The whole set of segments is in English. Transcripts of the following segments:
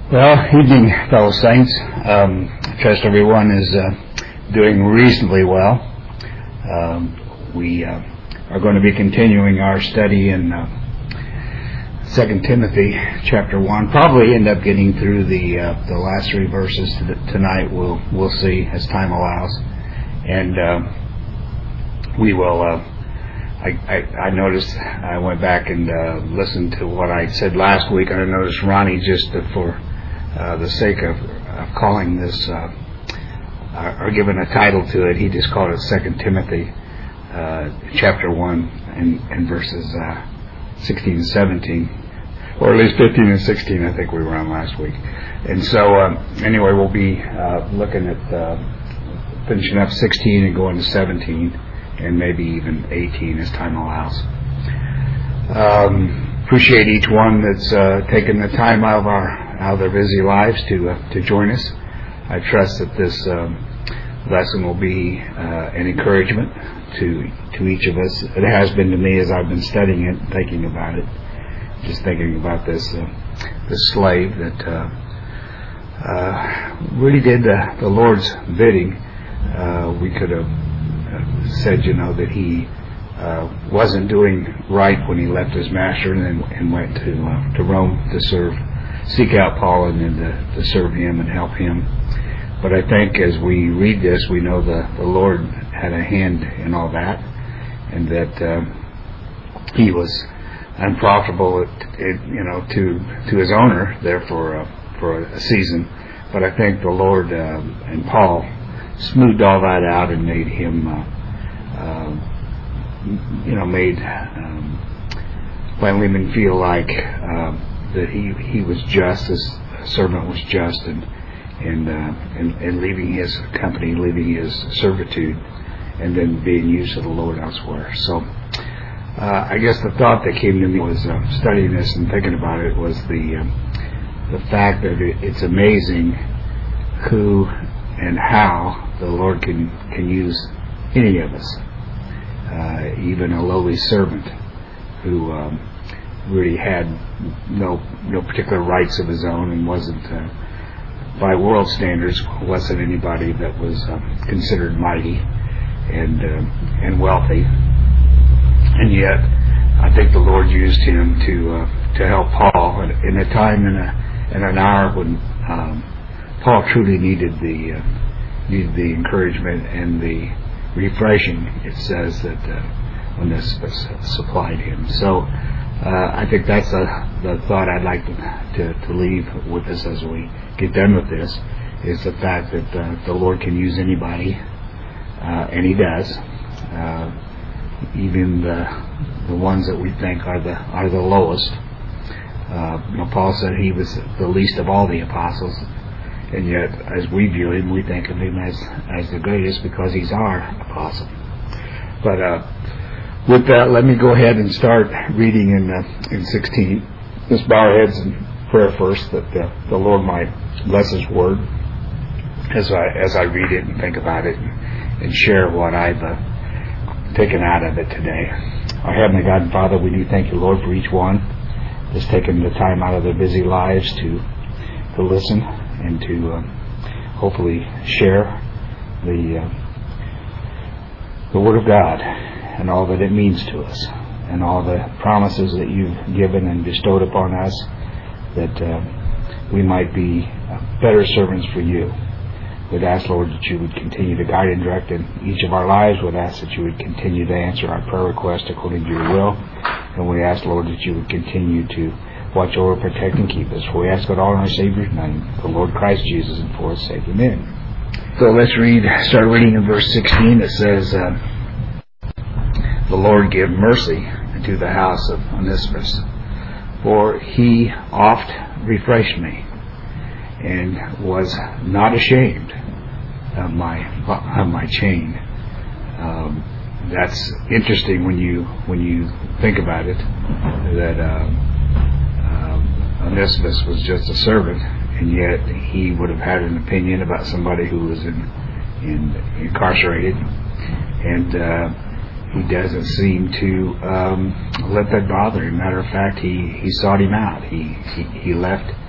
Well, evening, fellow saints. I trust everyone is doing reasonably well. We are going to be continuing our study in 2 Timothy chapter 1. Probably end up getting through the last three verses tonight. We'll see as time allows. And we will... I noticed, I went back and listened to what I said last week, and I noticed Ronnie, just for the sake of calling this, or giving a title to it, he just called it 2 Timothy chapter 1 and verses 16 and 17, or at least 15 and 16 I think we were on last week. And so anyway, we'll be looking at finishing up 16 and going to 17 and maybe even 18 as time allows. Appreciate each one that's taken the time out of their busy lives to join us. I trust that this lesson will be an encouragement to each of us. It has been to me as I've been studying it, thinking about it, just thinking about this slave that really did the Lord's bidding. We could have said, that he wasn't doing right when he left his master and went to Rome to seek out Paul and then to serve him and help him. But I think as we read this, we know the Lord had a hand in all that, and that he was unprofitable, to his owner there for a season. But I think the Lord and Paul smoothed all that out and made him, made Philemon feel like that he was just, his servant was just, and leaving his company, leaving his servitude, and then being used to the Lord elsewhere. So I guess the thought that came to me was studying this and thinking about it was the fact that it's amazing who and how the Lord can use any of us, even a lowly servant who really had no particular rights of his own and wasn't, by world standards, wasn't anybody that was considered mighty and wealthy, and yet I think the Lord used him to help Paul in a time in an hour when Paul truly needed the encouragement and the refreshing. It says that when this was supplied him. So I think that's the thought I'd like to leave with us as we get done with this, is the fact that the Lord can use anybody, and he does, even the ones that we think are the lowest. Paul said he was the least of all the apostles, and yet as we view him, we think of him as the greatest because he's our apostle. But with that, let me go ahead and start reading in 16. Let's bow our heads in prayer first, that the Lord might bless his word as I read it and think about it and share what I've taken out of it today. Our Heavenly God and Father, we do thank you, Lord, for each one that's taken the time out of their busy lives to listen and to hopefully share the Word of God and all that it means to us and all the promises that you've given and bestowed upon us, that we might be better servants for you. We'd ask, Lord, that you would continue to guide and direct in each of our lives. We'd ask that you would continue to answer our prayer requests according to your will. And we ask, Lord, that you would continue to watch over, protect, and keep us. For we ask it all in our Savior's name, the Lord Christ Jesus, and for his sake. Amen. So let's start reading in verse 16. It says, the Lord give mercy to the house of Onesimus, for he oft refreshed me, and was not ashamed of my chain. That's interesting when you think about it, that Onesimus was just a servant, and yet he would have had an opinion about somebody who was incarcerated, and he doesn't seem to let that bother him. Matter of fact, he sought him out. He left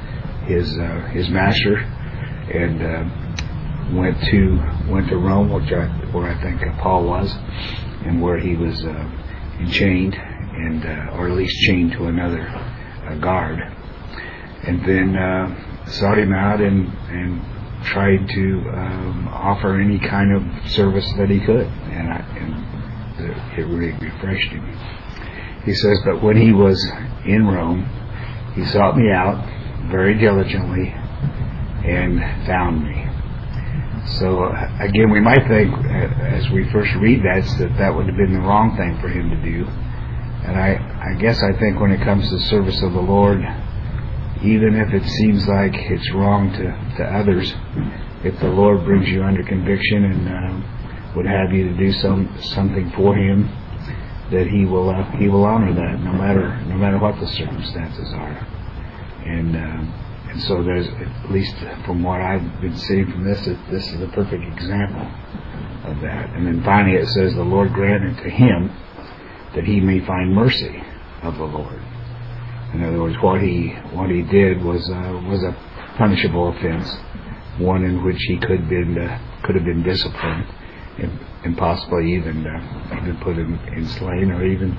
his master, and went to Rome, where I think Paul was, and where he was enchained, and or at least chained to another guard, and then sought him out and tried to offer any kind of service that he could, and it really refreshed him. He says, but when he was in Rome, he sought me out very diligently and found me. So again, we might think, as we first read that would have been the wrong thing for him to do. And I guess I think when it comes to service of the Lord, even if it seems like it's wrong to others, if the Lord brings you under conviction and would have you to do something for Him, that He will honor that, no matter what the circumstances are. And so there's, at least from what I've been seeing from this is a perfect example of that. And then finally it says, the Lord granted to him that he may find mercy of the Lord. In other words, what he did was a punishable offense, one in which he could have been disciplined, and possibly even put in slain, or even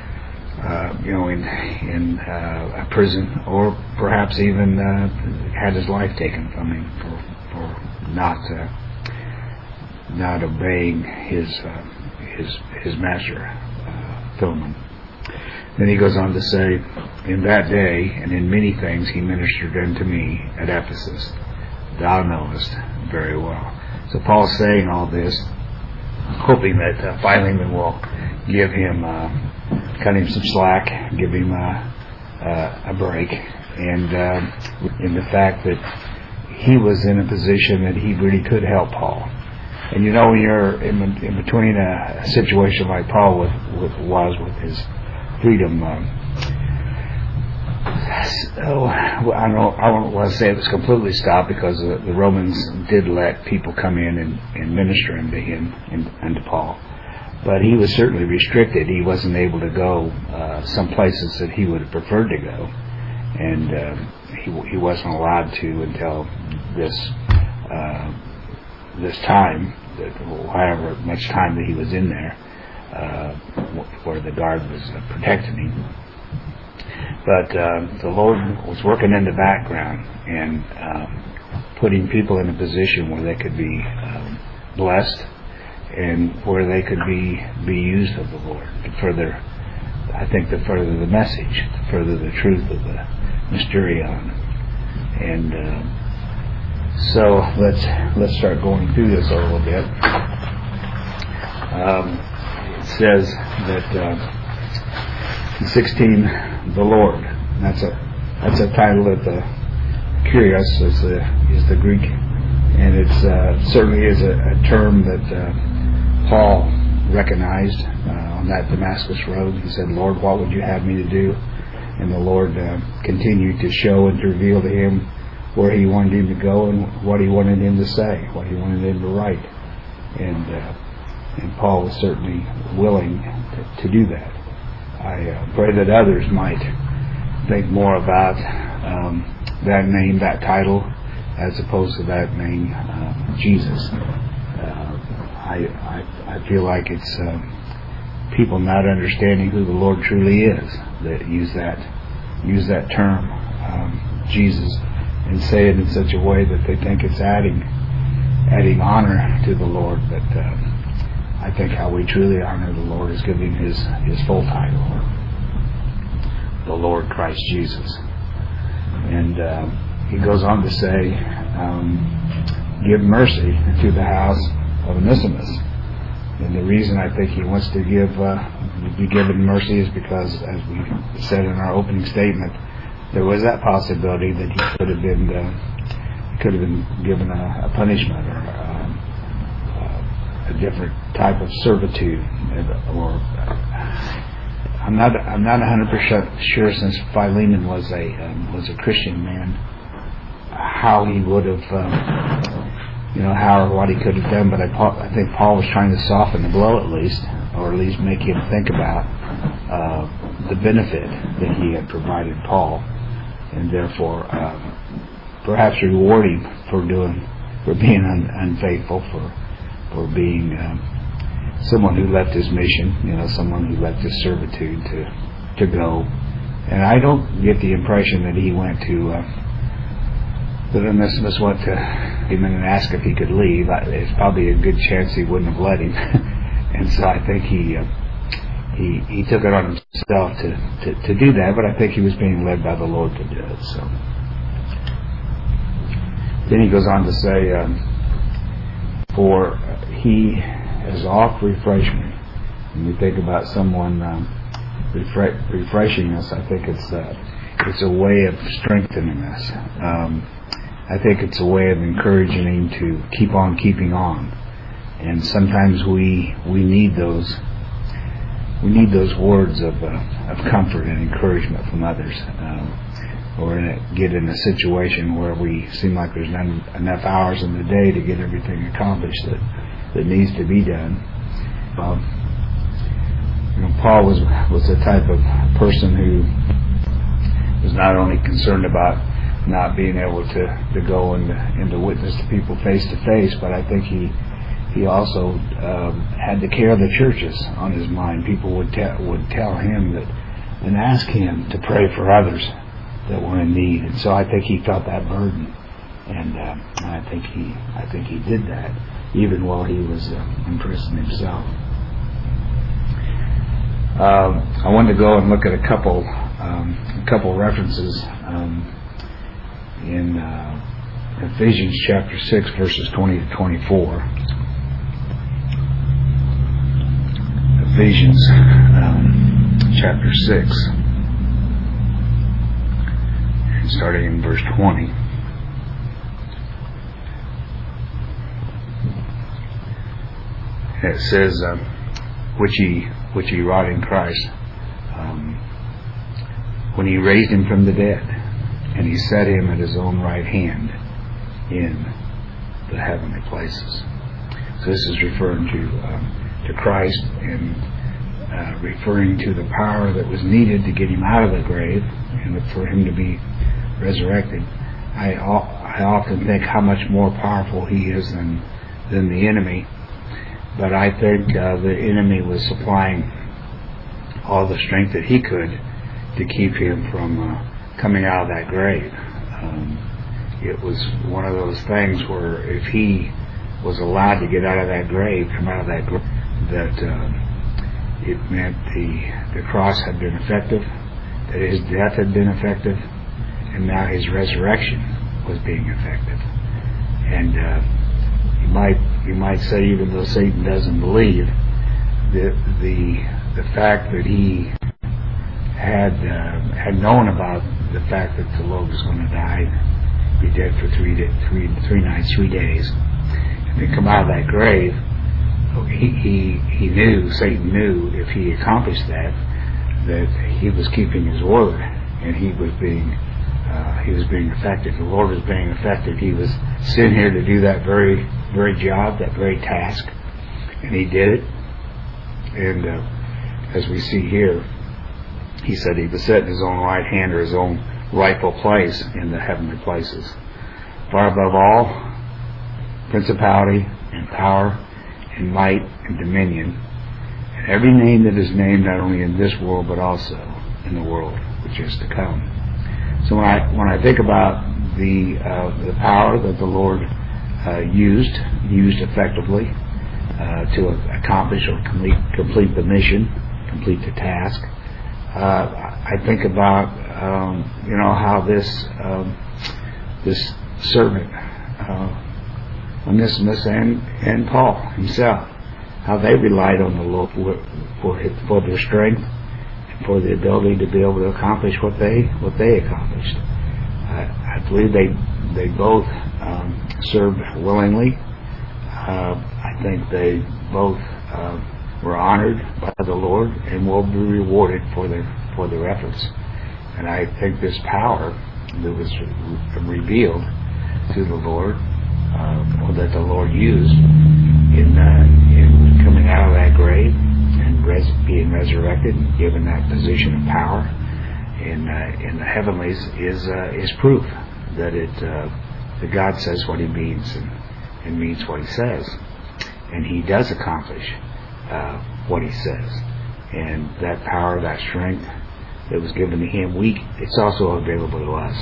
in a prison, or perhaps even had his life taken from him for not obeying his master, Philemon. Then he goes on to say, in that day and in many things he ministered unto me at Ephesus, thou knowest very well. So Paul's saying all this, hoping that Philemon will give him, cut him some slack, give him a break, and in the fact that he was in a position that he really could help Paul. And when you're in between a situation like Paul was with his freedom, I don't want to say it was completely stopped, because the Romans did let people come in and minister unto him and to Paul. But he was certainly restricted. He wasn't able to go some places that he would have preferred to go, and he wasn't allowed to until this time, however much time that he was in there, where the guard was protecting him. But the Lord was working in the background and putting people in a position where they could be blessed, and where they could be used of the Lord to further the message, to further the truth of the mysterion. And so let's start going through this a little bit. It says that in 16, the Lord. That's a title that Kyrios is the Greek, and it's certainly is a term that Paul recognized on that Damascus road. He said, Lord, what would you have me to do? And the Lord continued to show and to reveal to him where he wanted him to go and what he wanted him to say, what he wanted him to write. And Paul was certainly willing to do that. I pray that others might think more about that name, that title, as opposed to that name, Jesus. I feel like it's people not understanding who the Lord truly is that use that term, Jesus, and say it in such a way that they think it's adding honor to the Lord. But I think how we truly honor the Lord is giving his full title, the Lord Christ Jesus. And he goes on to say, give mercy to the house of Onesimus. And the reason I think he wants to be given mercy is because, as we said in our opening statement, there was that possibility that he could have been given a punishment, or a different type of servitude, or I'm not 100% sure, since Philemon was a Christian man, how he would have how or what he could have done. But I think Paul was trying to soften the blow, at least, or at least make him think about the benefit that he had provided Paul, and therefore perhaps reward him for being unfaithful, for being someone who left his mission, someone who left his servitude to go. And I don't get the impression that he went to that Onesimus went to him and asked if he could leave. It's probably a good chance he wouldn't have let him. And so I think he took it on himself to do that, but I think he was being led by the Lord to do it. So then he goes on to say, for he has oft refreshed me. When we think about someone refreshing us, I think it's a way of strengthening us. I think it's a way of encouraging him to keep on keeping on. And sometimes we need those words of comfort and encouragement from others. Or get in a situation where we seem like there's not enough hours in the day to get everything accomplished that needs to be done. Paul was the type of person who was not only concerned about not being able to go and to witness to people face to face, but I think he also had the care of the churches on his mind. People would tell him that and ask him to pray for others that were in need, and so I think he felt that burden, and I think he did that even while he was in prison himself. I wanted to go and look at a couple references in Ephesians chapter 6, verses 20 to 24. Ephesians chapter 6, starting in verse 20. It says, which he wrought in Christ, when he raised him from the dead, and he set him at his own right hand in the heavenly places. So this is referring to Christ, and referring to the power that was needed to get him out of the grave and for him to be resurrected. I often think how much more powerful he is than the enemy. But I think the enemy was supplying all the strength that he could to keep him from coming out of that grave. It was one of those things where if he was allowed to get out of that grave, come out of that grave, that it meant the cross had been effective, that his death had been effective, and now his resurrection was being effective. And you might say, even though Satan doesn't believe, the fact that he had known about the fact that the Lord was going to die, be dead for 3 nights, 3 days, and then come out of that grave, he knew, Satan knew, if he accomplished that he was keeping his word, and he was being effective. The Lord was being effective. He was sent here to do that very, very job, that very task, and he did it. And as we see here, he said he was set in his own right hand, or his own rightful place in the heavenly places, far above all principality and power and might and dominion, and every name that is named, not only in this world but also in the world which is to come. So when I think about the power that the Lord used effectively to accomplish or complete the mission, complete the task, I think about how this servant Onesimus and Paul himself, how they relied on the Lord for their strength and for the ability to be able to accomplish what they accomplished. I believe they both served willingly. I think they both were honored by the Lord and will be rewarded for their efforts. And I think this power that was revealed to the Lord, or that the Lord used in coming out of that grave and being resurrected and given that position of power in the heavenlies, is proof that God says what He means and means what He says, and He does accomplish what He says. And that power, that strength that was given to Him, it's also available to us.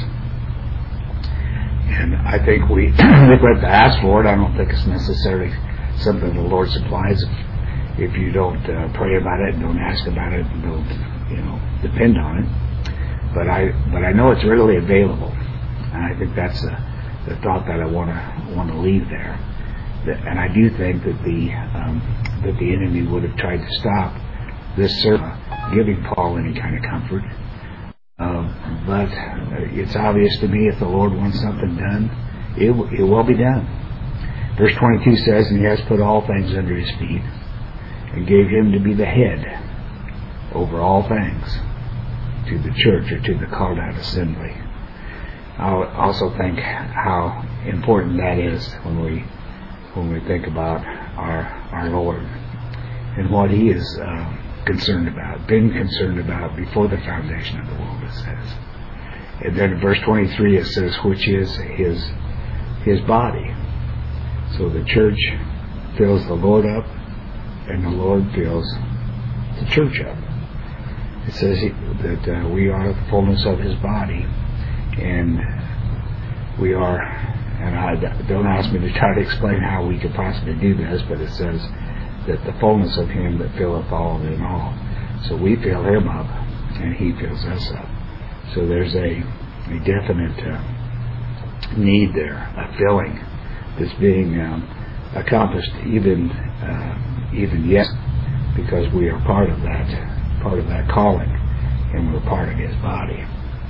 And I think we have to ask for it. I don't think it's necessarily something the Lord supplies if you don't pray about it and don't ask about it and don't depend on it. But I know it's readily available, and I think that's the thought that I want to leave there. And I do think that the enemy would have tried to stop this servant giving Paul any kind of comfort. But it's obvious to me if the Lord wants something done, it will be done. Verse 22 says, "And He has put all things under His feet, and gave Him to be the head over all things to the church," or to the called out assembly. I also think how important that is when we think about our Lord and what He is concerned about, been concerned about before the foundation of the world, it says. And then in verse 23 it says, which is His body. So the church fills the Lord up, and the Lord fills the church up. It says that we are the fullness of His body, and we are, and don't ask me to try to explain how we could possibly do this, but it says that the fullness of Him that filleth all in all. So we fill Him up, and He fills us up. So there's a definite need there, a filling that's being accomplished even yet, because we are part of that calling, and we're part of His body.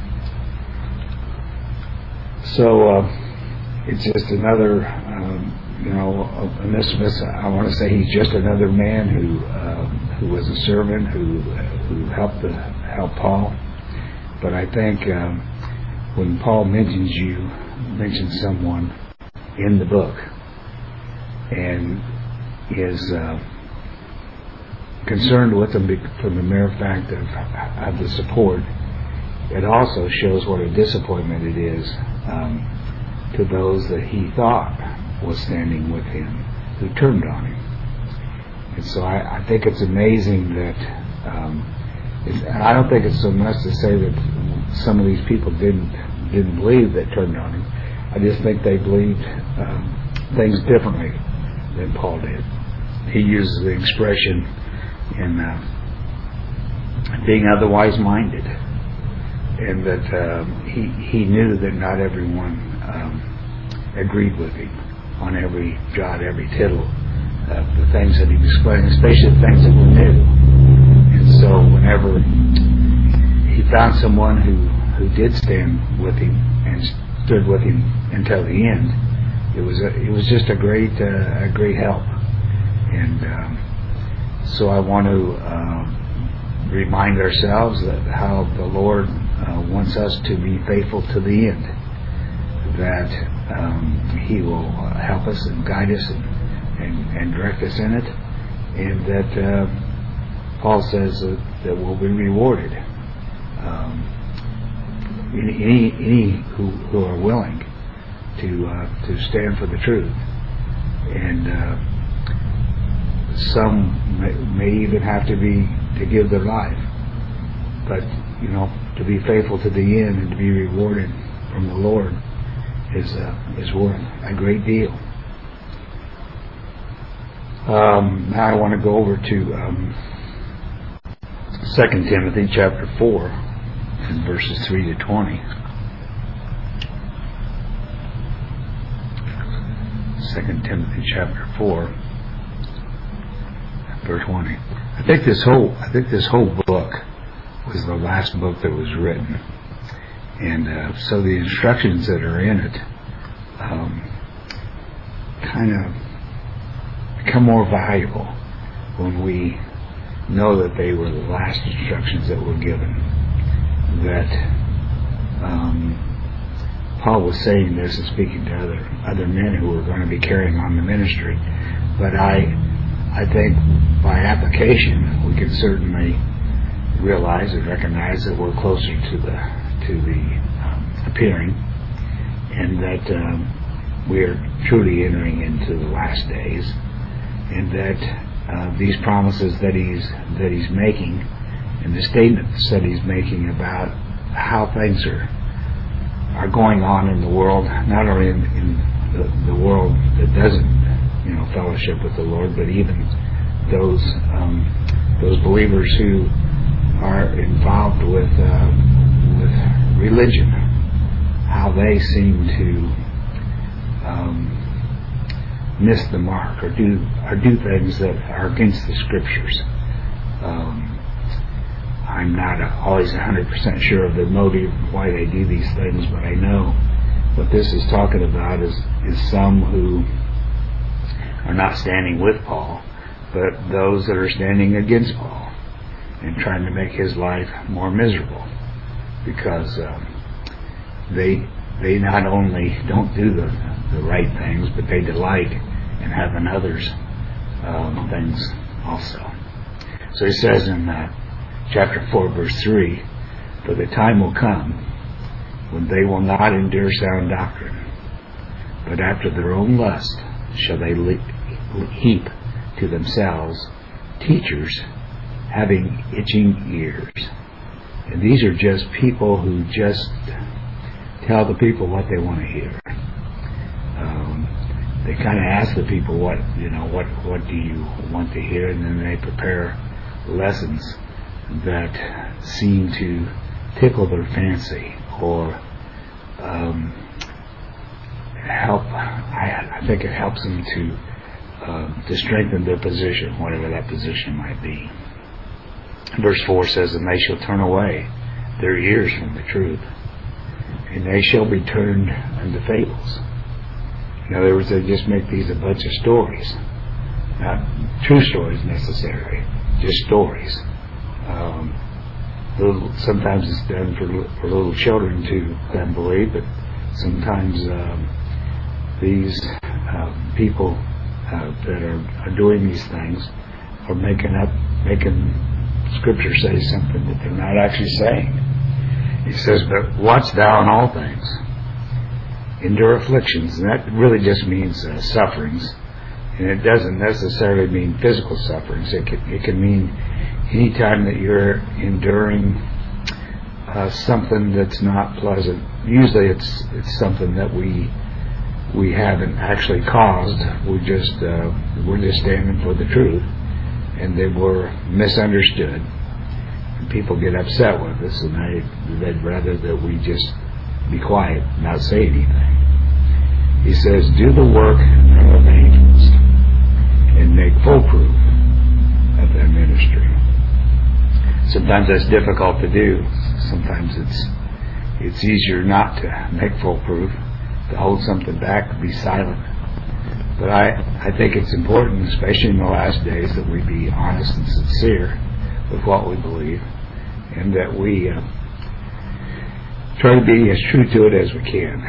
So it's just another, Onesimus, I want to say he's just another man who was a servant who helped Paul. But I think when Paul mentions someone in the book and is concerned with them from the mere fact of the support, it also shows what a disappointment it is to those that he thought was standing with him, who turned on him. And so I think it's amazing that I don't think it's so much to say that some of these people didn't believe that turned on him. I just think they believed things differently than Paul did. He uses the expression in being otherwise minded, and that he knew that not everyone agreed with him on every jot, every tittle of the things that he was explaining, especially the things that were new. And so whenever he found someone who did stand with him and stood with him until the end, it was just a great help. And so I want to remind ourselves that how the Lord wants us to be faithful to the end, that He will help us and guide us and direct us in it, and that Paul says that we'll be rewarded. Any who are willing to stand for the truth, and some may even have to give their life, but to be faithful to the end and to be rewarded from the Lord is worth a great deal. Now I want to go over to 2 Timothy chapter 4 and verses 3 to 20. 2 Timothy chapter 4 verse 20. I think this whole book was the last book that was written, and so the instructions that are in it kind of become more valuable when we know that they were the last instructions that were given. That Paul was saying this and speaking to other men who were going to be carrying on the ministry, but I think by application we can certainly realize and recognize that we're closer to the appearing, and that we are truly entering into the last days, and that these promises that he's making, and the statements that he's making about how things are going on in the world, not only in the world that doesn't fellowship with the Lord, but even those believers who are involved with religion, how they seem to miss the mark or do things that are against the Scriptures. I'm not always 100% sure of the motive why they do these things, but I know what this is talking about is some who are not standing with Paul, but those that are standing against Paul and trying to make his life more miserable, because they not only don't do the right things, but they delight in having others things also. So he says in chapter 4, verse 3, "For the time will come when they will not endure sound doctrine, but after their own lust shall they heap to themselves teachers having itching ears." And these are just people who just tell the people what they want to hear. They kind of ask the people what do you want to hear, and then they prepare lessons that seem to tickle their fancy or help. I think it helps them to strengthen their position, whatever that position might be. Verse 4 says, "And they shall turn away their ears from the truth, and they shall be turned unto fables." In other words, they just make these a bunch of stories, not true stories necessarily, just stories. Sometimes it's done for little children to then believe, but sometimes these people that are doing these things are making Scripture say something that they're not actually saying. He says, "But watch thou in all things, endure afflictions," and that really just means sufferings, and it doesn't necessarily mean physical sufferings. It can mean any time that you're enduring something that's not pleasant. Usually it's something that we haven't actually caused. We're just standing for the truth, and they were misunderstood. And people get upset with us, and they'd rather that we just be quiet, not say anything. He says, "Do the work of an evangelist and make full proof of their ministry." Sometimes that's difficult to do. Sometimes it's easier not to make full proof, to hold something back, to be silent. But I think it's important, especially in the last days, that we be honest and sincere with what we believe, and that we try to be as true to it as we can.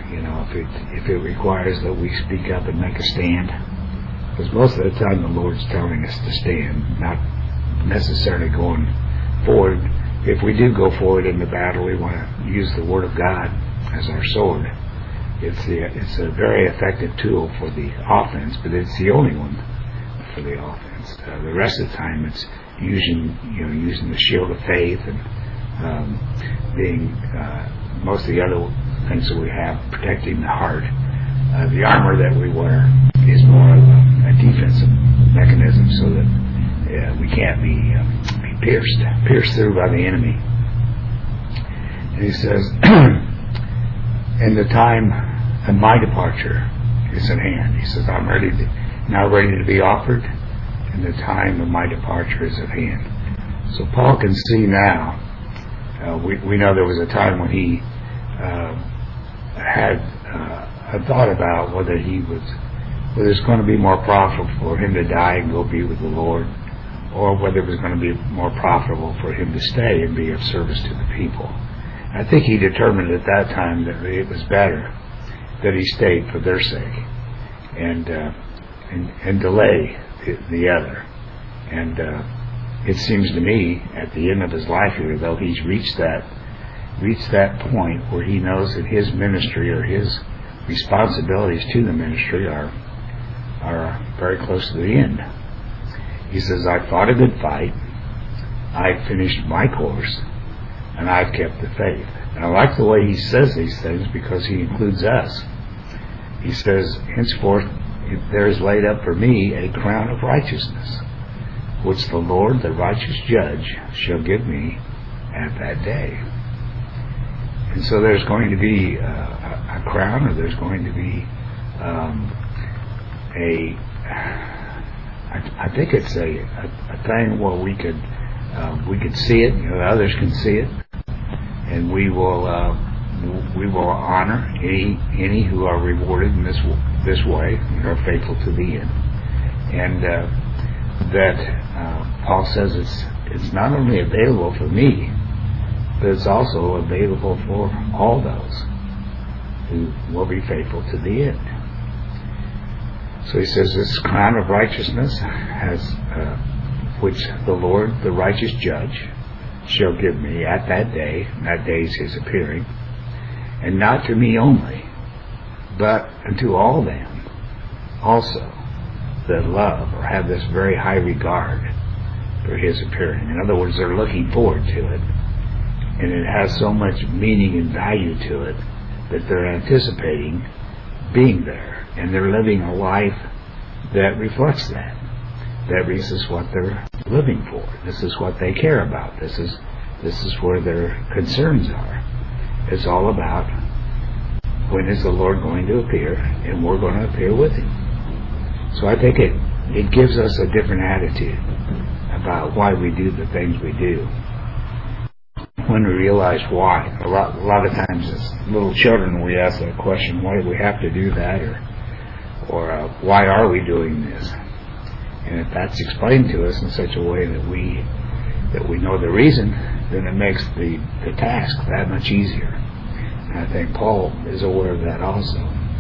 If it requires that we speak up and make a stand, because most of the time the Lord's telling us to stand, not necessarily going forward. If we do go forward in the battle, we want to use the Word of God as our sword. It's a very effective tool for the offense, but it's the only one for the offense. The rest of the time, it's using the shield of faith and being most of the other things that we have, protecting the heart. The armor that we wear is more of a defensive mechanism, so that we can't be pierced through by the enemy. And he says, "And the time of my departure is at hand." He says, "I'm ready to be offered, and the time of my departure is at hand." So Paul can see now. We know there was a time when he had a thought about whether it's going to be more profitable for him to die and go be with the Lord, or whether it was going to be more profitable for him to stay and be of service to the people. I think he determined at that time that it was better that he stayed for their sake and delay the other. And it seems to me at the end of his life here, though he's reached that reached that point where he knows that his ministry or his responsibilities to the ministry are very close to the end. He says, I've fought a good fight, I've finished my course, and I've kept the faith. And I like the way he says these things because he includes us. He says, henceforth there is laid up for me a crown of righteousness, which the Lord, the righteous judge, shall give me at that day. And so there's going to be a crown, or there's going to be I think it's a thing where we could see it, others can see it, and we will honor any who are rewarded in this way and are faithful to the end. And that Paul says it's not only available for me, but it's also available for all those who will be faithful to the end. So he says, this crown of righteousness which the Lord, the righteous judge, shall give me at that day, and that day is his appearing, and not to me only, but unto all them also that love or have this very high regard for his appearing. In other words, they're looking forward to it, and it has so much meaning and value to it that they're anticipating being there, and they're living a life that reflects that. That this is what they're living for. This is what they care about. This is where their concerns are. It's all about when is the Lord going to appear, and we're going to appear with him. So I think it gives us a different attitude about why we do the things we do when we realize why. A lot of times as little children we ask that question, why do we have to do that, or why are we doing this? And if that's explained to us in such a way that we know the reason, then it makes the task that much easier. And I think Paul is aware of that also.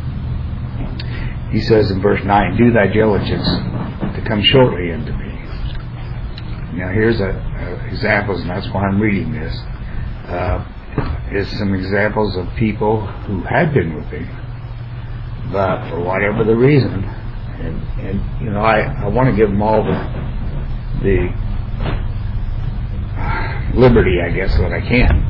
He says in verse 9, do thy diligence to come shortly unto me. Now here's examples, and that's why I'm reading this, is some examples of people who had been with him, but for whatever the reason, and I want to give them all the liberty, I guess, that I can.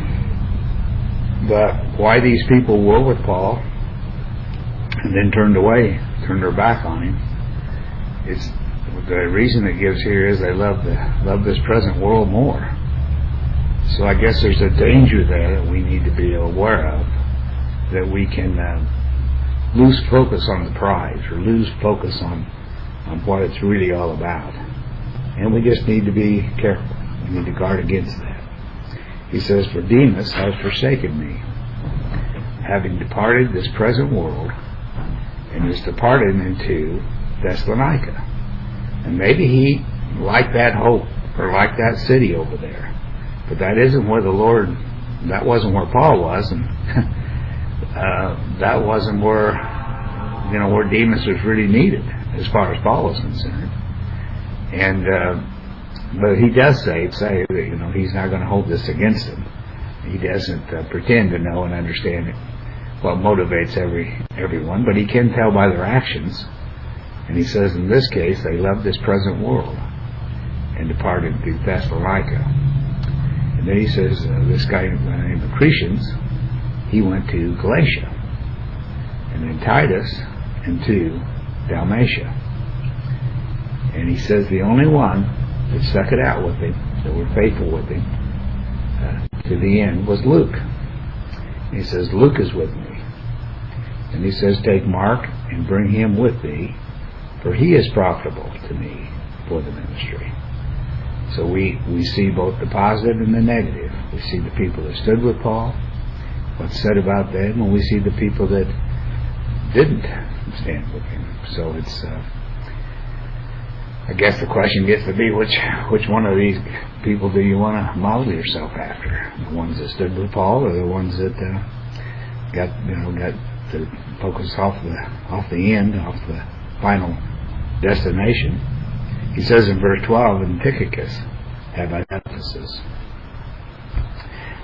But why these people were with Paul and then turned their back on him, it's the reason it gives here is they love this present world more. So I guess there's a danger there that we need to be aware of, that we can lose focus on the prize, or lose focus on what it's really all about. And we just need to be careful. We need to guard against that. He says, for Demas has forsaken me, having departed this present world, and is departed into Thessalonica. And maybe he liked that hope, or liked that city over there. But that isn't where that wasn't where Paul was, and that wasn't where Demas was really needed as far as Paul was concerned. And but he does say that he's not going to hold this against him. He doesn't pretend to know and understand what motivates everyone, but he can tell by their actions. And he says in this case they love this present world and departed to Thessalonica. And then he says this guy named Crescens, he went to Galatia, and then Titus into Dalmatia. And he says the only one that stuck it out with him, that were faithful with him to the end, was Luke. And he says, Luke is with me. And he says, take Mark and bring him with thee, for he is profitable to me for the ministry. So we see both the positive and the negative. We see the people that stood with Paul, what's said about them, and we see the people that didn't stand with him. So it's I guess the question gets to be which one of these people do you want to model yourself after? The ones that stood with Paul, or the ones that got the focus off the end, off the final destination? He says in verse 12, and Tychicus have I Ephesus.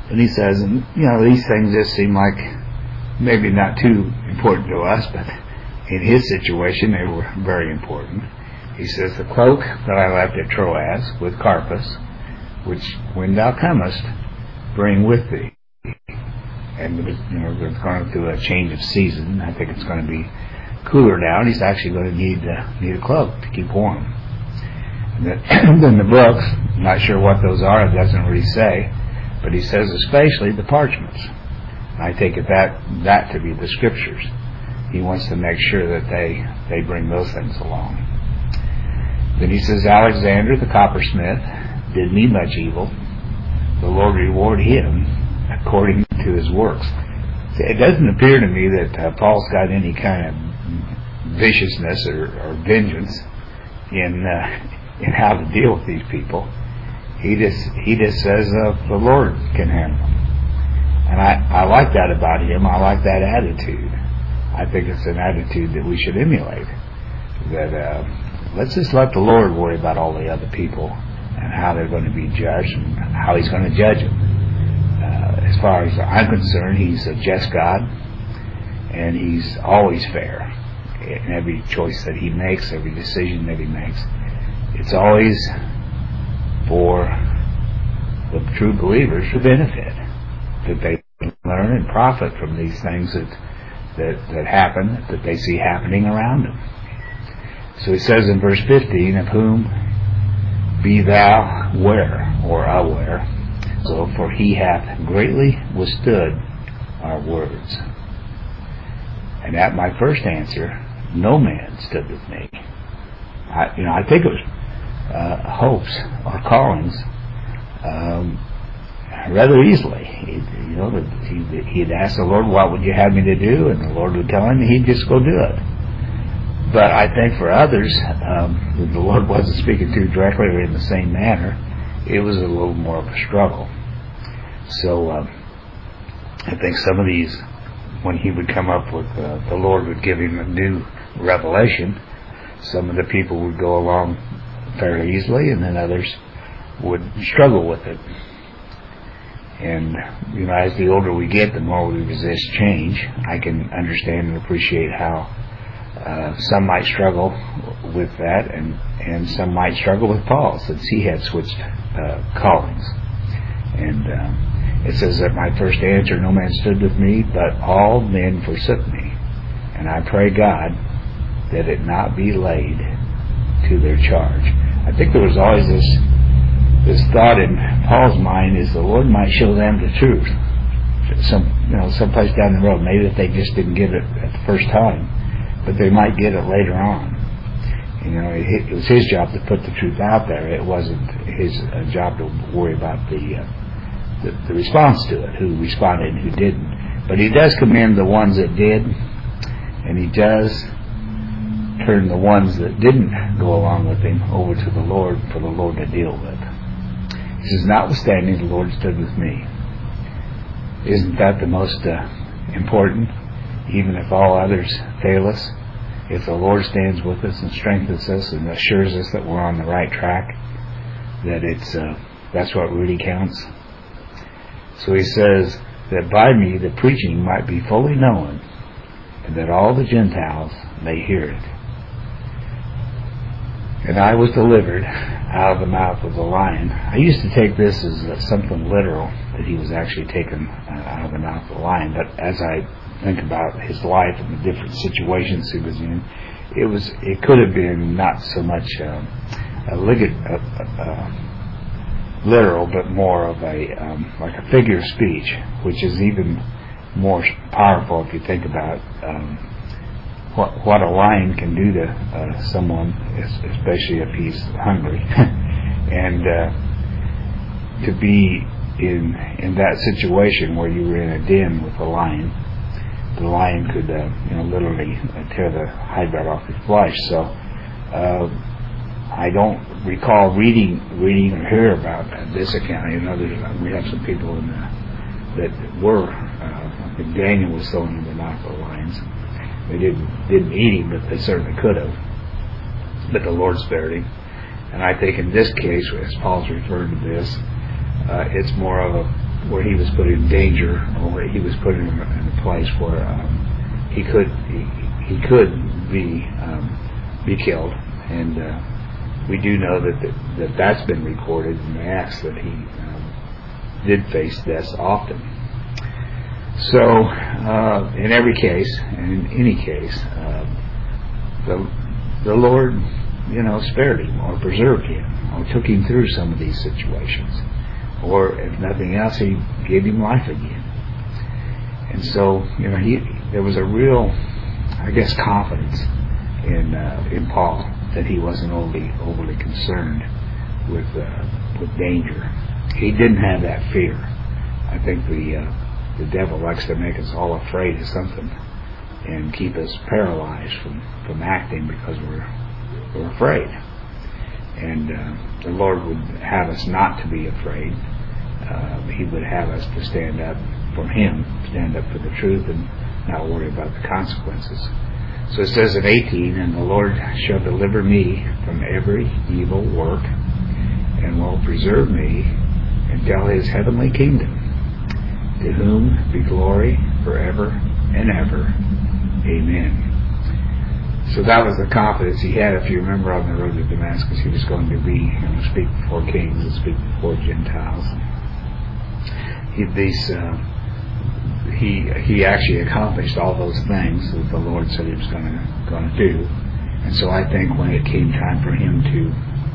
And he says, and these things just seem like maybe not too important to us, but in his situation they were very important. He says, the cloak that I left at Troas with Carpus, which when thou comest, bring with thee. And we're going through a change of season. I think it's going to be cooler now, and he's actually going to need a cloak to keep warm. And then the books, not sure what those are, it doesn't really say, but he says especially the parchments. I take it that to be the scriptures. He wants to make sure that they bring those things along. Then he says, Alexander the coppersmith did me much evil. The Lord reward him according to his works. It doesn't appear to me that Paul's got any kind of viciousness or vengeance in how to deal with these people. He just says the Lord can handle them. And I like that about him. I like that attitude. I think it's an attitude that we should emulate. That let's just let the Lord worry about all the other people and how they're going to be judged and how He's going to judge them. As far as I'm concerned, He's a just God, and He's always fair in every choice that He makes, every decision that He makes. It's always for the true believers to benefit, that they learn and profit from these things that happen, that they see happening around them. So he says in verse 15, of whom be thou ware or aware, so for he hath greatly withstood our words. And at my first answer, no man stood with me. I think it was hopes or callings rather easily. He'd ask the Lord, what would you have me to do? And the Lord would tell him, he'd just go do it. But I think for others, the Lord wasn't speaking to directly or in the same manner. It was a little more of a struggle. So I think some of these, when he would come up with, the Lord would give him a new revelation, some of the people would go along fairly easily, and then others would struggle with it. And as the older we get, the more we resist change. I can understand and appreciate how some might struggle with that, and some might struggle with Paul, since he had switched callings. And it says, at my first answer no man stood with me, but all men forsook me. And I pray God that it not be laid to their charge. I think there was always this thought in Paul's mind, is the Lord might show them the truth someplace down the road. Maybe if they just didn't get it at the first time, but they might get it later on. It was his job to put the truth out there. It wasn't his job to worry about the response to it, who responded and who didn't. But he does commend the ones that did, and he does turn the ones that didn't go along with him over to the Lord for the Lord to deal with. He says, notwithstanding, the Lord stood with me. Isn't that the most important? Even if all others fail us, if the Lord stands with us and strengthens us and assures us that we're on the right track, that that's what really counts. So he says that by me the preaching might be fully known, and that all the Gentiles may hear it. And I was delivered out of the mouth of the lion. I used to take this as something literal, that he was actually taken out of the mouth of the lion. But as I think about his life and the different situations he was in, it could have been not so much literal, but more of like a figure of speech, which is even more powerful if you think about what a lion can do to someone, especially if he's hungry. And to be in that situation where you were in a den with a lion, the lion could literally tear the hide right off his flesh. So I don't recall reading or hear about this account. We have some people that were Daniel was thrown in the mouth of the lions. They didn't eat him, but they certainly could have. But the Lord spared him. And I think in this case, as Paul's referring to this, it's more of where he was put in danger, or where he was put in a place where he could be killed, and we do know that's been recorded in the Acts, that he did face death often. So in every case, and in any case, the Lord, spared him or preserved him or took him through some of these situations, or if nothing else, he gave him life again. And so there was a real, confidence in Paul, that he wasn't overly concerned with danger. He didn't have that fear. I think the devil likes to make us all afraid of something and keep us paralyzed from acting because we're afraid. And the Lord would have us not to be afraid. He would have us to stand up for Him, stand up for the truth, and not worry about the consequences. So it says in 18, "And the Lord shall deliver me from every evil work, and will preserve me until His heavenly kingdom, to whom be glory forever and ever. Amen." So that was the confidence he had. If you remember, on the road to Damascus, he was going to be speak before kings and speak before Gentiles. He actually accomplished all those things that the Lord said he was going to do. And so I think when it came time for him to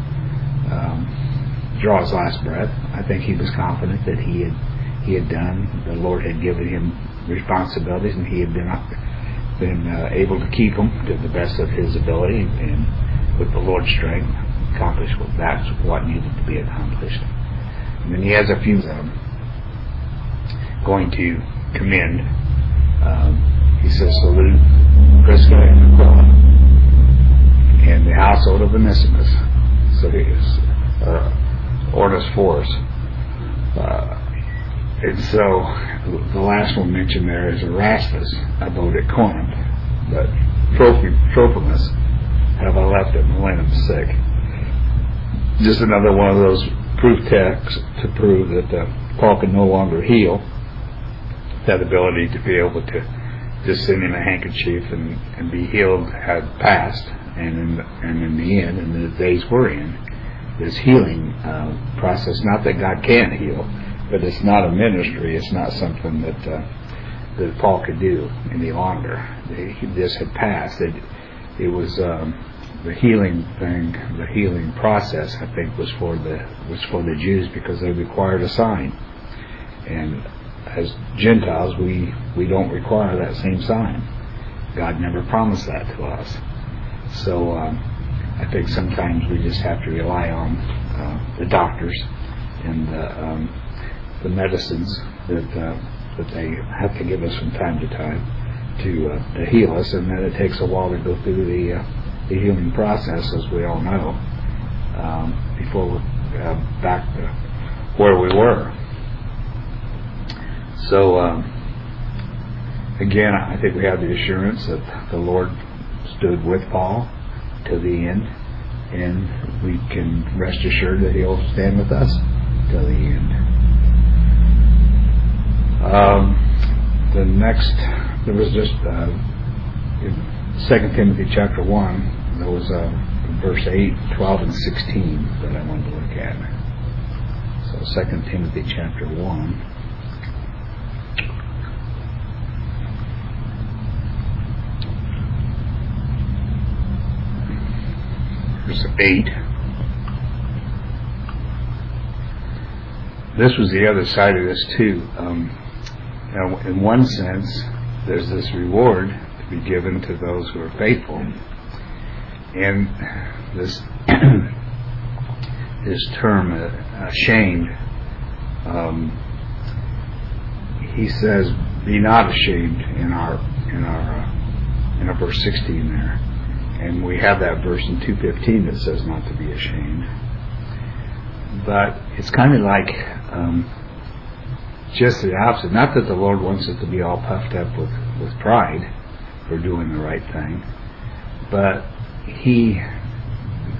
draw his last breath, I think he was confident that he had done. The Lord had given him responsibilities, and he had been able to keep them to the best of his ability, and with the Lord's strength, accomplish what needed to be accomplished. And then he has a few going to commend. He says, "Salute Prisca and Aquila and the household of Onesimus." So he is Onesiphorus. And so the last one mentioned there is Erastus, abode at Corinth, but Trophimus have I left at Miletum sick. Just another one of those proof texts to prove that Paul can no longer heal. That ability to be able to just send him a handkerchief and be healed had passed, and in the end, in the days we're in, this healing process, not that God can't heal, but it's not a ministry. It's not something that Paul could do any longer. This had passed. It was the healing thing. The healing process, I think, was for the Jews, because they required a sign, and as Gentiles, we don't require that same sign. God never promised that to us. So I think sometimes we just have to rely on the doctors and the medicines that they have to give us from time to time to heal us, and then it takes a while to go through the healing process, as we all know, before we're back to where we were. So again, I think we have the assurance that the Lord stood with Paul to the end, and we can rest assured that He'll stand with us till the end. There was just in 2 Timothy chapter 1, there was verse 8, 12, and 16 that I wanted to look at. So 2 Timothy chapter 1. Verse 8. This was the other side of this too. Now, in one sense, there's this reward to be given to those who are faithful, and this term, ashamed. He says, "Be not ashamed" in our verse 16 there. And we have that verse in 2:15 that says not to be ashamed. But it's kind of like just the opposite. Not that the Lord wants us to be all puffed up with pride for doing the right thing, but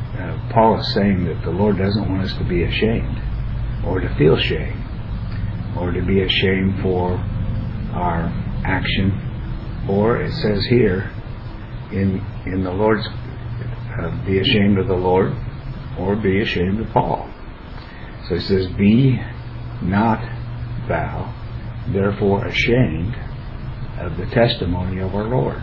Paul is saying that the Lord doesn't want us to be ashamed or to feel shame. or to be ashamed for our action, or it says here in the Lord's be ashamed of the Lord, or be ashamed of Paul. So he says, be not thou therefore ashamed of the testimony of our Lord,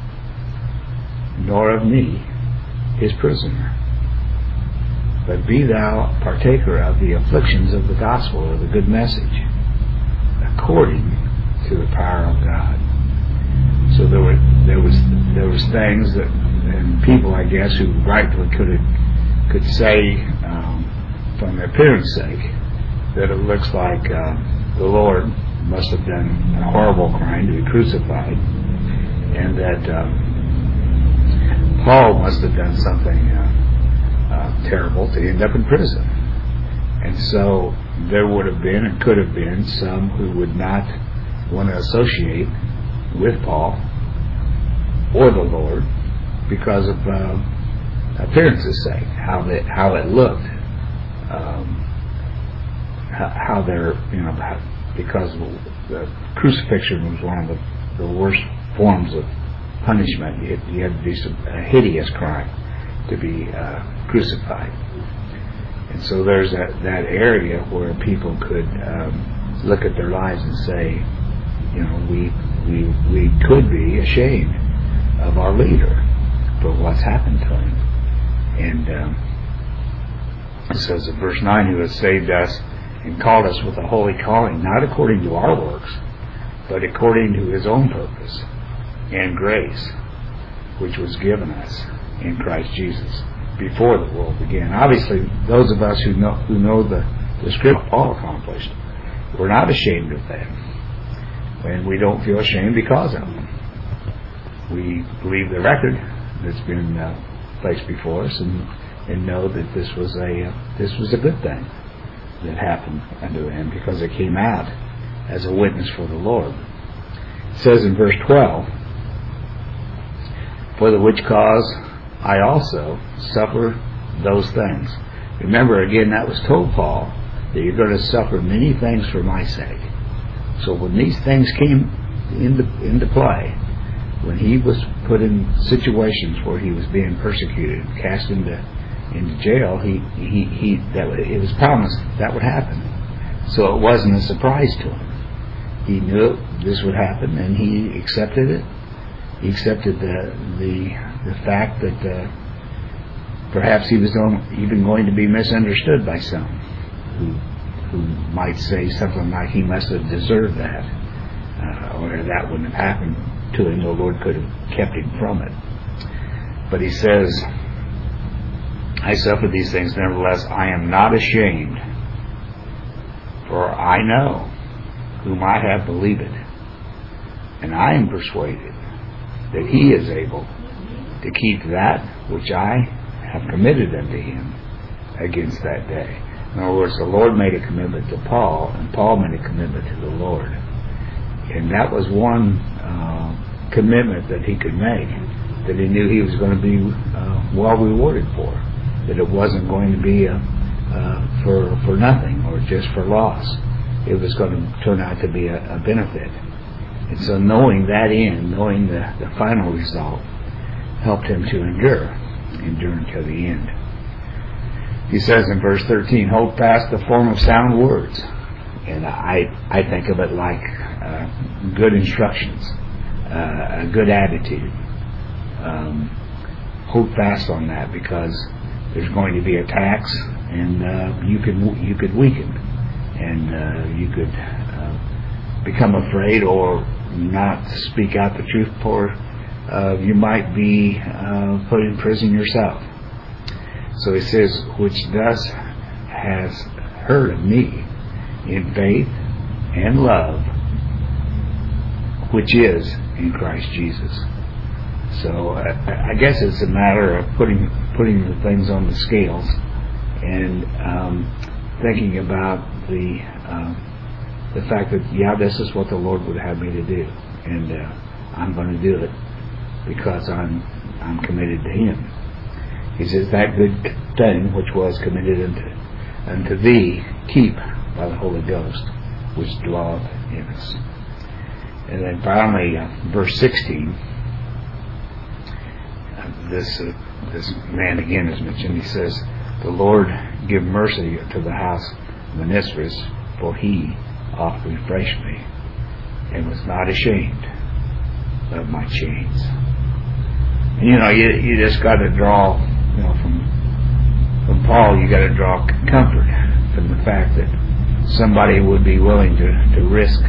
nor of me his prisoner, but be thou partaker of the afflictions of the gospel, or the good message, according to the power of God. So there was things that, and people, I guess, who rightly could say, from appearance sake, that it looks like the Lord must have done a horrible crime to be crucified, and that Paul must have done something terrible to end up in prison. And so there would have been and could have been some who would not want to associate with Paul or the Lord because of appearances' sake, how it looked, how they're, because the crucifixion was one of the worst forms of punishment. You had to do a hideous crime to be crucified. And so there's that area where people could look at their lives and say, we could be ashamed of our leader for what's happened to him. And it says in verse 9, who has saved us and called us with a holy calling, not according to our works, but according to his own purpose and grace, which was given us in Christ Jesus before the world began. Obviously, those of us who know the script Paul accomplished, we're not ashamed of them, and we don't feel ashamed because of them. We believe the record that's been placed before us, and know that this was a good thing that happened unto him, because it came out as a witness for the Lord. It says in verse 12, for the which cause I also suffer those things. Remember, again, that was told Paul, that you're going to suffer many things for my sake. So when these things came into play, when he was put in situations where he was being persecuted, cast into jail, it was promised that would happen. So it wasn't a surprise to him. He knew this would happen, and he accepted it. He accepted the fact that perhaps he was even going to be misunderstood by some who might say something like he must have deserved that, or that wouldn't have happened to him. The Lord could have kept him from it. But he says, I suffer these things, nevertheless I am not ashamed, for I know whom I have believed, and I am persuaded that he is able to keep that which I have committed unto him against that day. In other words, the Lord made a commitment to Paul, and Paul made a commitment to the Lord. And that was one commitment that he could make, that he knew he was going to be well rewarded for. That it wasn't going to be for nothing or just for loss. It was going to turn out to be a benefit. And so knowing that knowing the final result, helped him to endure until the end. He says in verse 13, hold fast the form of sound words. And I think of it like good instructions, a good attitude. Hold fast on that, because there's going to be attacks, and you could weaken, and you could become afraid or not speak out the truth, or you might be put in prison yourself. So he says, which thus has heard of me in faith and love, which is in Christ Jesus. So I guess it's a matter of putting the things on the scales and thinking about the fact that, this is what the Lord would have me to do, and I'm going to do it because I'm committed to him. He says, that good thing which was committed unto thee, keep by the Holy Ghost which dwelleth in us. And then finally, verse 16, this man again is mentioned. He says, "The Lord give mercy to the house of Onesiphorus, for he oft refreshed me, and was not ashamed of my chains." And you just got to draw, from Paul, you got to draw comfort from the fact that somebody would be willing to risk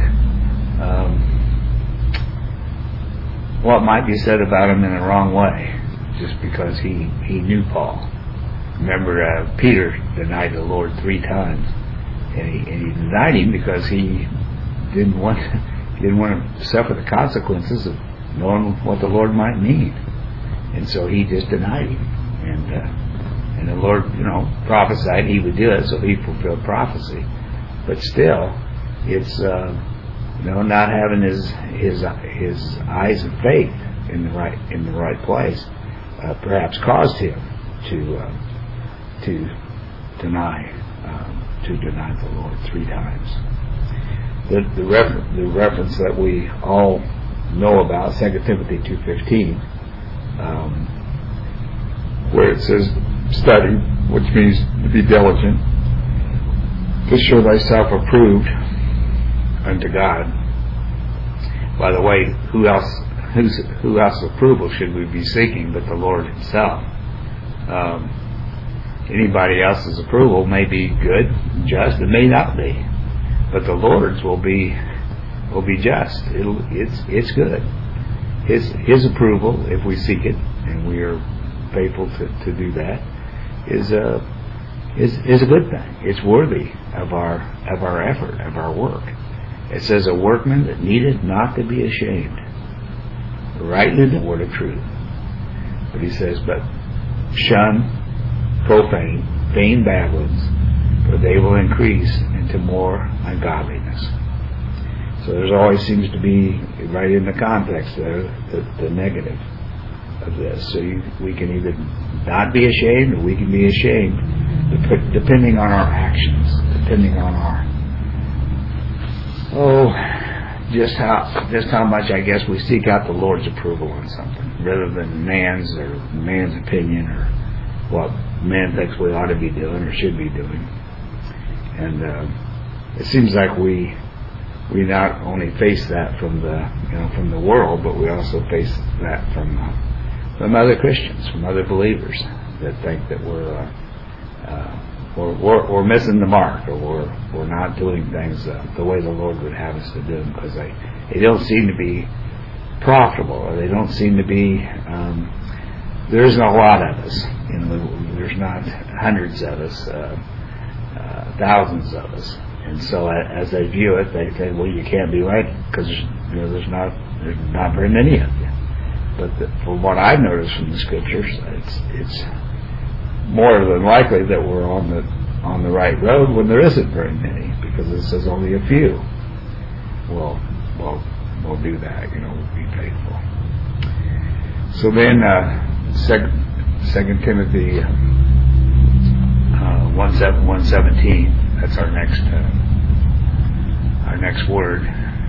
what might be said about him in the wrong way, just because he knew Paul. Remember, Peter denied the Lord 3 times, and he denied him because he didn't want to suffer the consequences of knowing what the Lord might mean, and so he just denied him. And the Lord, prophesied he would do it, so he fulfilled prophecy. But still, it's not having his eyes of faith in the right place perhaps caused him to deny the Lord 3 times. The reference that we all know about, 2 Timothy 2:15, where it says, "Study," which means to be diligent, "to show thyself approved unto God." By the way, who else's approval should we be seeking but the Lord Himself? Anybody else's approval may be good, just, it may not be, but the Lord's will be just. It's good. His approval, if we seek it, and we are faithful to do that, is a good thing. It's worthy of our effort, of our work. It says, "A workman that needeth not to be ashamed, rightly the word of truth." But he says, "But shun profane, vain babblings, for they will increase into more ungodliness." So there's always seems to be, right in the context there, the negative of this. So we can either not be ashamed, or we can be ashamed, depending on our actions, depending on our just how much, I guess, we seek out the Lord's approval on something, rather than man's opinion, or what man thinks we ought to be doing or should be doing. And it seems like we not only face that from the world, but we also face that from other Christians, from other believers that think that we're missing the mark, or we're not doing things the way the Lord would have us to do them, because they don't seem to be profitable, or they don't seem to be. There isn't a lot of us. There's not hundreds of us, thousands of us, and so as they view it, they say, "Well, you can't be right because there's not very many of you." But from what I've noticed from the Scriptures, it's more than likely that we're on the right road when there isn't very many, because it says only a few will do that. Will be faithful. So then, 2 Timothy 1:17. That's our next word.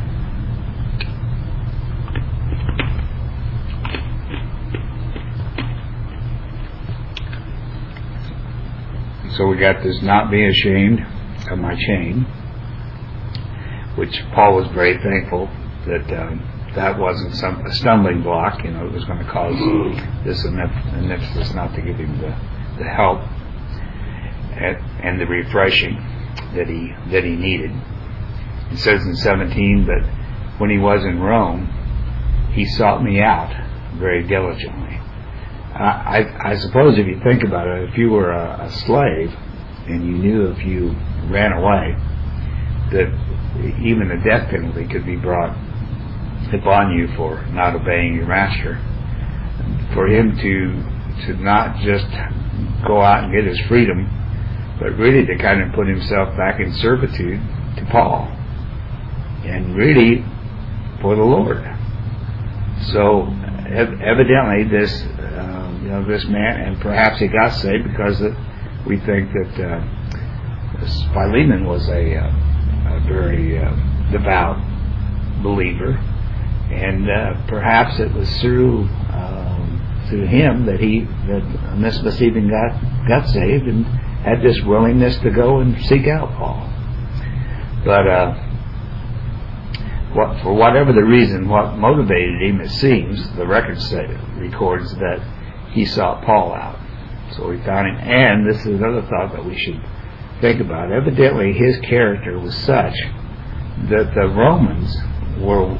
So we got this, "Not be ashamed of my chain," which Paul was very thankful that wasn't a stumbling block. It was going to cause this emphasis not to give him the help and the refreshing that he needed. It says in 17, "But when he was in Rome, he sought me out very diligently." I suppose if you think about it, if you were a slave and you knew if you ran away that even a death penalty could be brought upon you for not obeying your master, for him to not just go out and get his freedom, but really to kind of put himself back in servitude to Paul, and really for the Lord. So evidently this man, and perhaps he got saved because we think that Philemon was a very devout believer, and perhaps it was through him that Onesimus even got saved and had this willingness to go and seek out Paul. But for whatever the reason, what motivated him, it seems, the record records that he sought Paul out. So he found him, and this is another thought that we should think about. Evidently, his character was such that the Romans were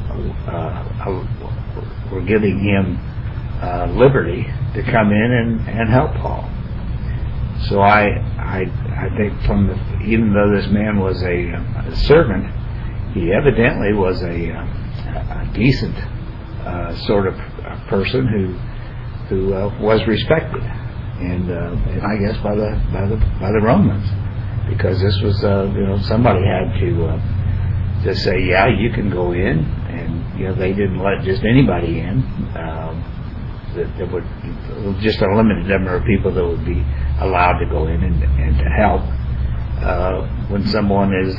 giving him liberty to come in and help Paul. So I think even though this man was a servant, he evidently was a decent sort of person who was respected, and I guess by the Romans, because this was somebody had to say, yeah, you can go in, and they didn't let just anybody in. There would just a limited number of people that would be allowed to go in and to help. When someone is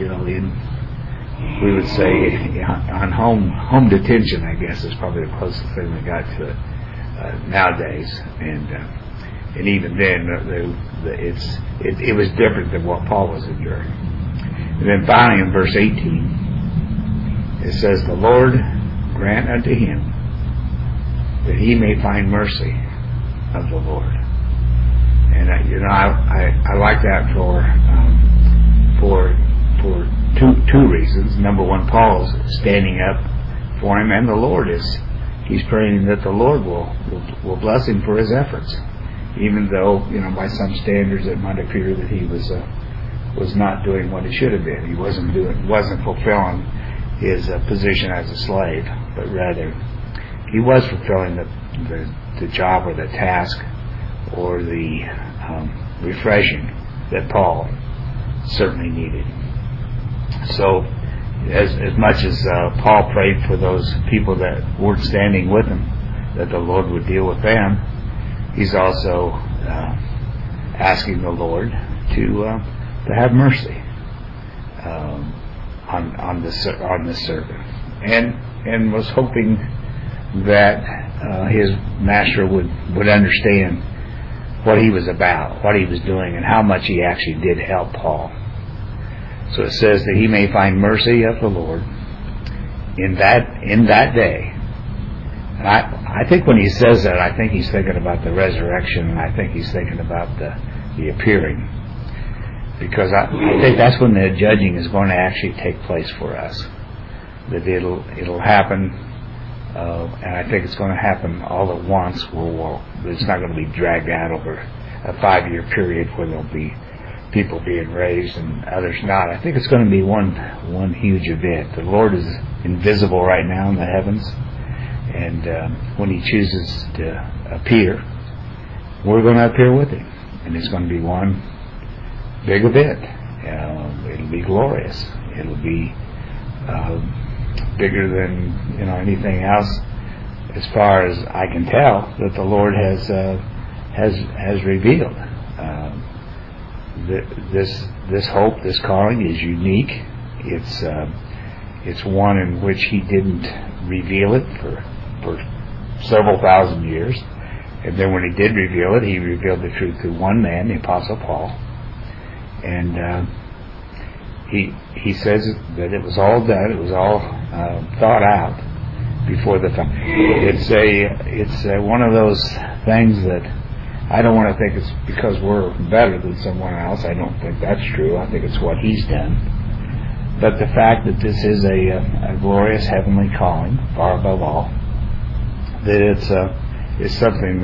we would say on home detention, I guess is probably the closest thing we got to it nowadays, and even then it was different than what Paul was enduring. And then finally in verse 18 it says, "The Lord grant unto him that he may find mercy of the Lord." And I like that for two reasons. Number one, Paul's standing up for him, and the Lord he's praying that the Lord will bless him for his efforts, even though by some standards it might appear that he was not doing what he should have been. He wasn't fulfilling his position as a slave, but rather he was fulfilling the job or the task or the refreshing that Paul certainly needed. So as much as Paul prayed for those people that weren't standing with him, that the Lord would deal with them, he's also asking the Lord to have mercy on this servant, and was hoping that his master would understand what he was about, what he was doing, and how much he actually did help Paul. So it says that he may find mercy of the Lord in that day. And I think when he says that, I think he's thinking about the resurrection, and I think he's thinking about the appearing, because I think that's when the judging is going to actually take place for us. That it'll happen. And I think it's going to happen all at once. It's not going to be dragged out over a 5-year period where there'll be people being raised and others not. I think it's going to be one huge event. The Lord is invisible right now in the heavens, and when He chooses to appear, we're going to appear with Him, and it's going to be one big event. It'll be glorious. It'll be bigger than anything else, as far as I can tell, that the Lord has revealed. This hope, this calling, is unique. It's one in which He didn't reveal it for several thousand years, and then when He did reveal it, He revealed the truth through one man, the Apostle Paul, and He says that it was all done. It was all thought out before the time. It's one of those things that I don't want to think it's because we're better than someone else. I don't think that's true. I think it's what He's done. But the fact that this is a glorious heavenly calling, far above all, that it's something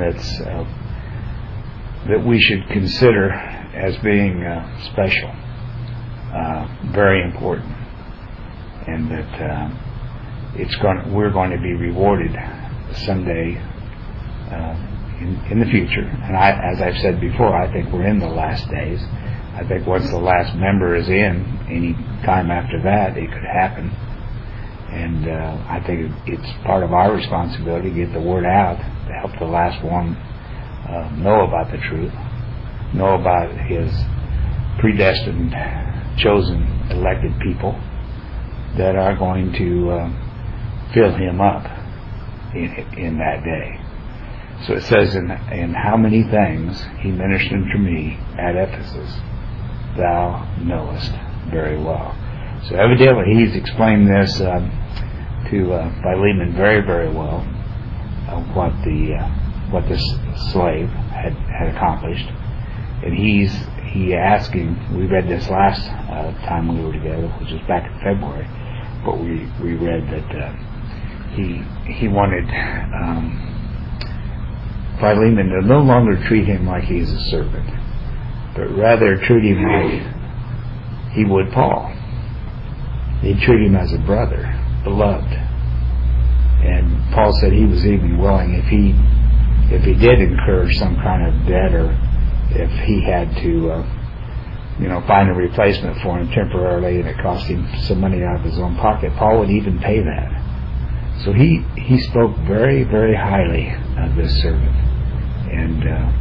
that we should consider as being special. Very important, and that we're going to be rewarded someday in the future. And as I've said before, I think we're in the last days. I think once the last member is in, any time after that, it could happen. And I think it's part of our responsibility to get the word out to help the last one know about the truth, know about his predestined chosen, elected people that are going to fill him up in that day. So it says, in how many things he ministered to me at Ephesus, thou knowest very well. So evidently he's explained this to Philemon very, very well, what the slave had accomplished. And he asked him, we read this last time we were together, which was back in February, but we read that he wanted Philemon to no longer treat him like he's a servant, but rather treat him like he would Paul. He'd treat him as a brother, beloved. And Paul said he was even willing, if he did incur some kind of debt, or if he had to find a replacement for him temporarily and it cost him some money out of his own pocket, Paul would even pay that. So he spoke very, very highly of this servant. And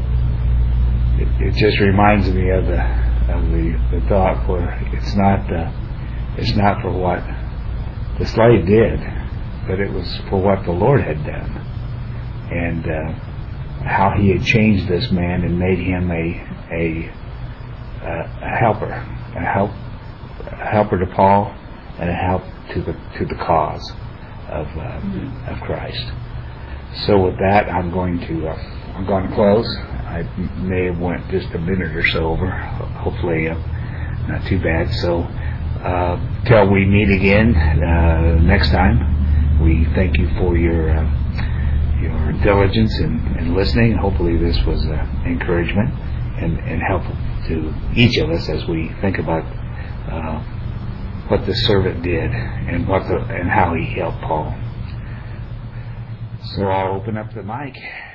it just reminds me of the thought where it's not for what the slave did, but it was for what the Lord had done, and how he had changed this man and made him a helper, a helper to Paul, and a help to the cause of Christ. So with that, I'm going to close. I may have went just a minute or so over. Hopefully, not too bad. So till we meet again next time, we thank you for your diligence in listening. Hopefully, this was encouragement and helpful to each of us as we think about what the servant did and how he helped Paul. So I'll open up the mic.